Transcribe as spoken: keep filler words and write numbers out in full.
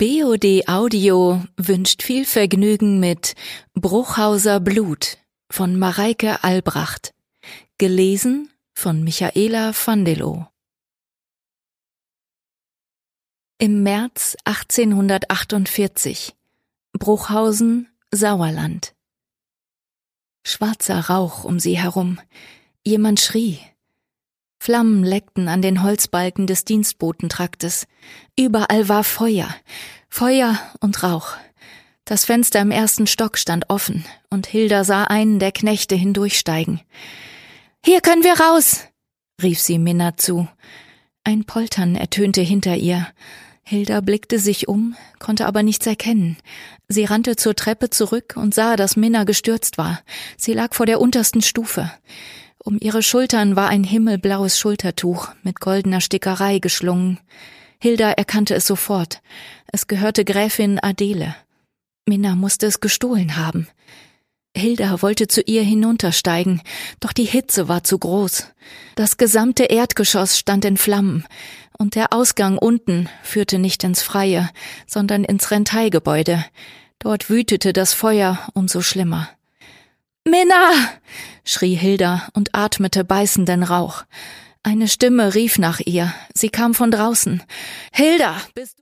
B O D Audio wünscht viel Vergnügen mit Bruchhauser Blut von Mareike Albrecht, gelesen von Michaela Vandelow. Im März achtzehnhundertachtundvierzig, Bruchhausen, Sauerland. Schwarzer Rauch um sie herum. Jemand schrie. Flammen leckten an den Holzbalken des Dienstbotentraktes. Überall war Feuer, Feuer und Rauch. Das Fenster im ersten Stock stand offen, und Hilda sah einen der Knechte hindurchsteigen. »Hier können wir raus«, rief sie Minna zu. Ein Poltern ertönte hinter ihr. Hilda blickte sich um, konnte aber nichts erkennen. Sie rannte zur Treppe zurück und sah, dass Minna gestürzt war. Sie lag vor der untersten Stufe. Um ihre Schultern war ein himmelblaues Schultertuch mit goldener Stickerei geschlungen. Hilda erkannte es sofort. Es gehörte Gräfin Adele. Minna musste es gestohlen haben. Hilda wollte zu ihr hinuntersteigen, doch die Hitze war zu groß. Das gesamte Erdgeschoss stand in Flammen, und der Ausgang unten führte nicht ins Freie, sondern ins Renteigebäude. Dort wütete das Feuer umso schlimmer. »Minna«, schrie Hilda und atmete beißenden Rauch. Eine Stimme rief nach ihr. Sie kam von draußen. »Hilda, bist du...«